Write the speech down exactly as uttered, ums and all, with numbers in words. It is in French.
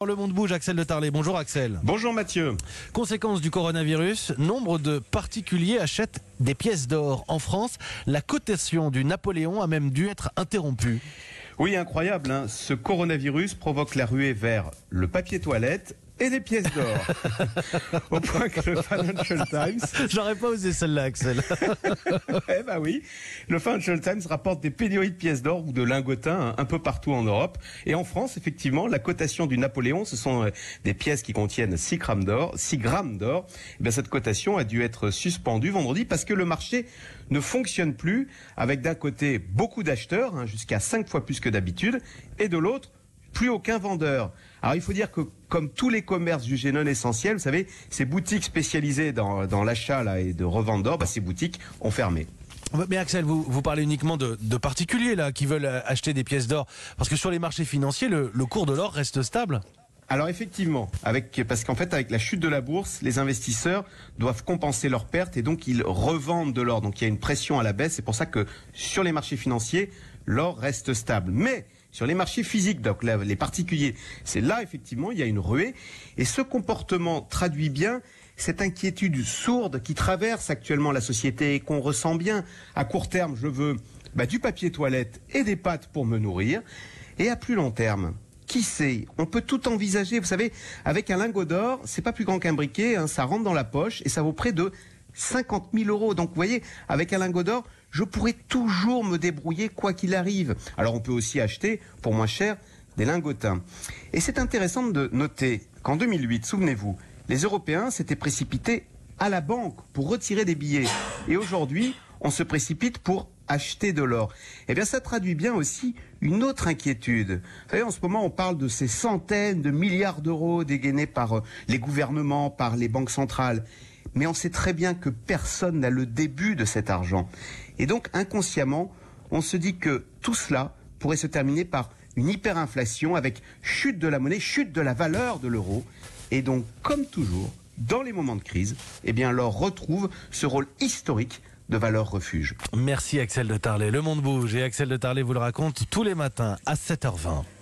Le monde bouge, Axel de Tarlet. Bonjour Axel. Bonjour Mathieu. Conséquence du coronavirus, nombre de particuliers achètent des pièces d'or. En France, la cotation du Napoléon a même dû être interrompue. Oui, incroyable, hein. Ce coronavirus provoque la ruée vers le papier toilette et les pièces d'or. Au point que le Financial Times... J'aurais pas osé celle-là, Axel. Eh ben oui, le Financial Times rapporte des pénuries de pièces d'or ou de lingotins hein, un peu partout en Europe. Et en France, effectivement, la cotation du Napoléon, ce sont euh, des pièces qui contiennent six grammes d'or. six grammes d'or. Eh bien, cette cotation a dû être suspendue vendredi parce que le marché ne fonctionne plus, avec d'un côté beaucoup d'acheteurs, hein, jusqu'à cinq fois plus que d'habitude, et de l'autre, plus aucun vendeur. Alors il faut dire que comme tous les commerces jugés non essentiels, vous savez, ces boutiques spécialisées dans, dans l'achat là, et de revente d'or, bah, ces boutiques ont fermé. Mais Axel, vous, vous parlez uniquement de, de particuliers là qui veulent acheter des pièces d'or, parce que sur les marchés financiers, le, le cours de l'or reste stable. Alors effectivement, avec, parce qu'en fait avec la chute de la bourse, les investisseurs doivent compenser leurs pertes et donc ils revendent de l'or. Donc il y a une pression à la baisse, c'est pour ça que sur les marchés financiers, l'or reste stable. Mais sur les marchés physiques, donc là, les particuliers, c'est là effectivement il y a une ruée. Et ce comportement traduit bien cette inquiétude sourde qui traverse actuellement la société et qu'on ressent bien. À court terme, je veux bah, du papier toilette et des pâtes pour me nourrir. Et à plus long terme, qui sait, on peut tout envisager. Vous savez, avec un lingot d'or, c'est pas plus grand qu'un briquet, hein, ça rentre dans la poche et ça vaut près de cinquante mille euros. Donc vous voyez, avec un lingot d'or, je pourrais toujours me débrouiller quoi qu'il arrive. Alors on peut aussi acheter pour moins cher des lingotins. Et c'est intéressant de noter qu'en deux mille huit, souvenez-vous, les Européens s'étaient précipités à la banque pour retirer des billets. Et aujourd'hui, on se précipite pour acheter de l'or. Eh bien, ça traduit bien aussi une autre inquiétude. Vous savez, en ce moment, on parle de ces centaines de milliards d'euros dégainés par les gouvernements, par les banques centrales. Mais on sait très bien que personne n'a le début de cet argent. Et donc, inconsciemment, on se dit que tout cela pourrait se terminer par une hyperinflation avec chute de la monnaie, chute de la valeur de l'euro. Et donc, comme toujours, dans les moments de crise, eh bien, l'or retrouve ce rôle historique de valeur refuge. Merci Axel de Tarlet. Le monde bouge et Axel de Tarlet vous le raconte tous les matins à sept heures vingt.